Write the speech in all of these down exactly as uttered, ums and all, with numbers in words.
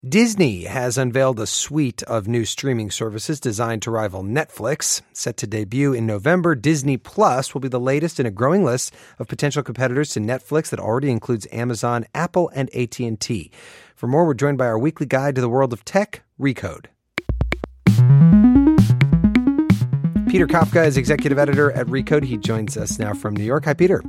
Disney has unveiled a suite of new streaming services designed to rival Netflix. Set to debut in November, Disney Plus will be the latest in a growing list of potential competitors to Netflix that already includes Amazon, Apple, and A T and T. For more, we're joined by our weekly guide to the world of tech, Recode. Peter Kafka is executive editor at Recode. He joins us now from New York. Hi, Peter.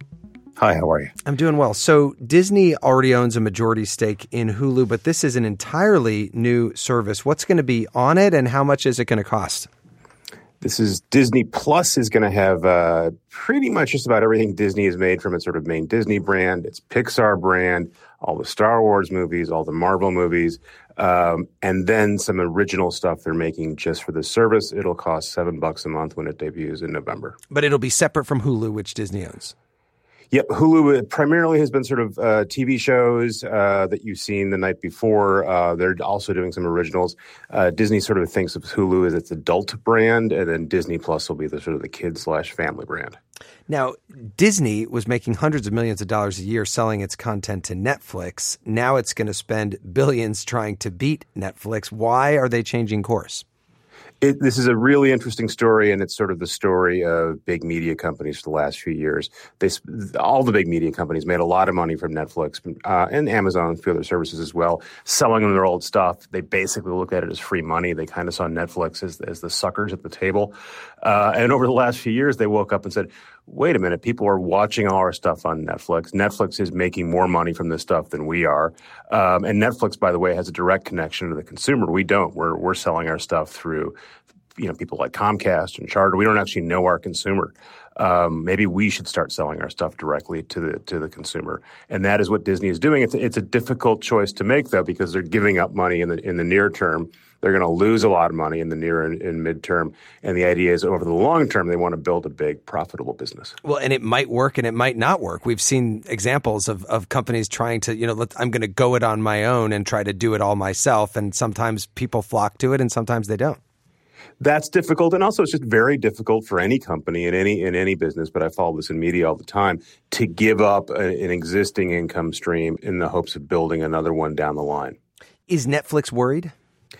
Hi, how are you? I'm doing well. So Disney already owns a majority stake in Hulu, but this is an entirely new service. What's going to be on it, and how much is it going to cost? This is Disney Plus is going to have uh, pretty much just about everything Disney has made from its sort of main Disney brand, its Pixar brand, all the Star Wars movies, all the Marvel movies, um, and then some original stuff they're making just for the service. It'll cost seven bucks a month when it debuts in November. But it'll be separate from Hulu, which Disney owns. Yep, Hulu primarily has been sort of uh, T V shows uh, that you've seen the night before. Uh, they're also doing some originals. Uh, Disney sort of thinks of Hulu as its adult brand, and then Disney Plus will be the sort of the kid slash family brand. Now, Disney was making hundreds of millions of dollars a year selling its content to Netflix. Now it's going to spend billions trying to beat Netflix. Why are they changing course? It, this is a really interesting story, and it's sort of the story of big media companies for the last few years. They, all the big media companies made a lot of money from Netflix uh, and Amazon and a few other services as well, selling them their old stuff. They basically looked at it as free money. They kind of saw Netflix as, as the suckers at the table. Uh, and over the last few years, they woke up and said, wait a minute, people are watching all our stuff on Netflix. Netflix is making more money from this stuff than we are. Um, and Netflix, by the way, has a direct connection to the consumer. We don't. We're we're selling our stuff through, you know, people like Comcast and Charter. We don't actually know our consumer. Um, maybe we should start selling our stuff directly to the to the consumer. And that is what Disney is doing. It's it's a difficult choice to make, though, because they're giving up money in the in the near term. They're going to lose a lot of money in the near and, and midterm. And the idea is over the long term, they want to build a big, profitable business. Well, and it might work and it might not work. We've seen examples of, of companies trying to, you know, let, I'm going to go it on my own and try to do it all myself. And sometimes people flock to it and sometimes they don't. That's difficult, and also it's just very difficult for any company in any in any business, but I follow this in media all the time, to give up a, an existing income stream in the hopes of building another one down the line. Is Netflix worried?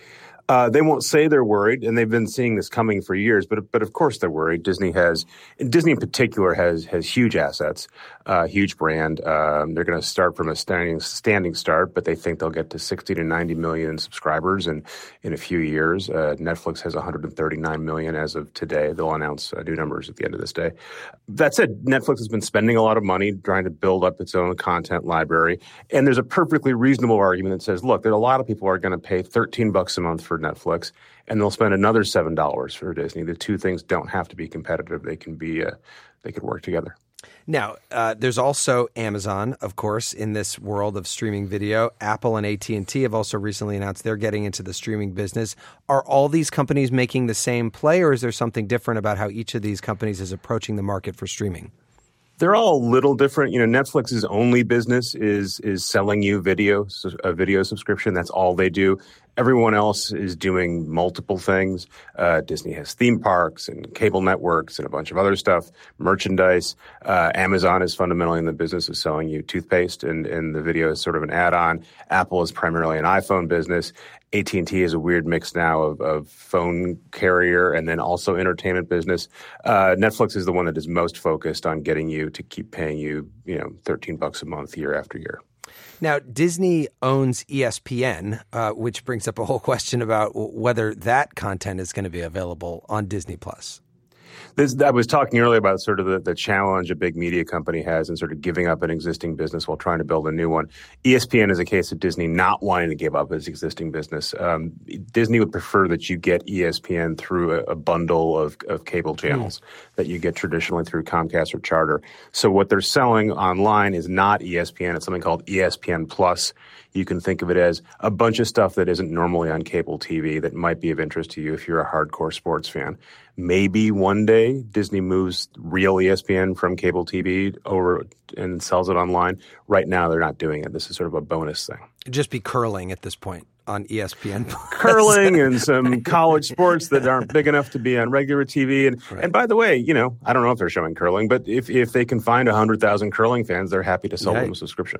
Uh, they won't say they're worried, and they've been seeing this coming for years. But but of course they're worried. Disney has, Disney in particular has has huge assets, uh, huge brand. Um, they're going to start from a standing standing start, but they think they'll get to sixty to ninety million subscribers in in a few years. Uh, Netflix has one hundred thirty-nine million as of today. They'll announce uh, new numbers at the end of this day. That said, Netflix has been spending a lot of money trying to build up its own content library, and there's a perfectly reasonable argument that says, look, there are a lot of people who are going to pay thirteen bucks a month for Netflix, and they'll spend another seven dollars for Disney. The two things don't have to be competitive. They can be, uh, they could work together. Now, uh, there's also Amazon, of course, in this world of streaming video. Apple and A T and T have also recently announced they're getting into the streaming business. Are all these companies making the same play, or is there something different about how each of these companies is approaching the market for streaming? They're all a little different. You know, Netflix's only business is is selling you video, a video subscription. That's all they do. Everyone else is doing multiple things. Uh, Disney has theme parks and cable networks and a bunch of other stuff, merchandise. Uh, Amazon is fundamentally in the business of selling you toothpaste, and, and the video is sort of an add-on. Apple is primarily an iPhone business. A T and T is a weird mix now of, of phone carrier and then also entertainment business. Uh, Netflix is the one that is most focused on getting you to keep paying you, you know, thirteen bucks a month year after year. Now, Disney owns E S P N, uh, which brings up a whole question about whether that content is going to be available on Disney Plus. This, I was talking earlier about sort of the, the challenge a big media company has in sort of giving up an existing business while trying to build a new one. E S P N is a case of Disney not wanting to give up its existing business. Um, Disney would prefer that you get E S P N through a, a bundle of, of cable channels mm. that you get traditionally through Comcast or Charter. So what they're selling online is not E S P N. It's something called E S P N Plus. You can think of it as a bunch of stuff that isn't normally on cable T V that might be of interest to you if you're a hardcore sports fan. Maybe one day Disney moves real E S P N from cable T V over and sells it online. Right now, they're not doing it. This is sort of a bonus thing. It'd just be curling at this point on E S P N. Curling and some college sports that aren't big enough to be on regular T V. And right. and by the way, you know, I don't know if they're showing curling, but if, if they can find one hundred thousand curling fans, they're happy to sell yeah. them a subscription.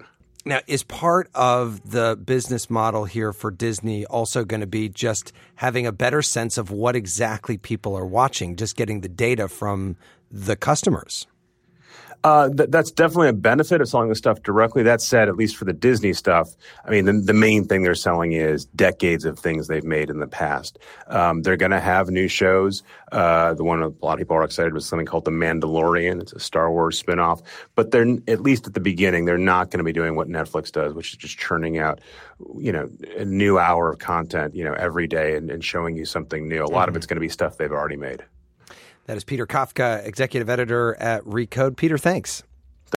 Now, is part of the business model here for Disney also going to be just having a better sense of what exactly people are watching, just getting the data from the customers? Uh, th- that's definitely a benefit of selling the stuff directly. That said, at least for the Disney stuff, I mean, the, the main thing they're selling is decades of things they've made in the past. Um, they're going to have new shows. Uh, the one a lot of people are excited was something called The Mandalorian. It's a Star Wars spinoff. But they're, at least at the beginning, they're not going to be doing what Netflix does, which is just churning out, you know, a new hour of content, you know, every day and, and showing you something new. A lot mm-hmm. of it's going to be stuff they've already made. That is Peter Kafka, executive editor at Recode. Peter, thanks.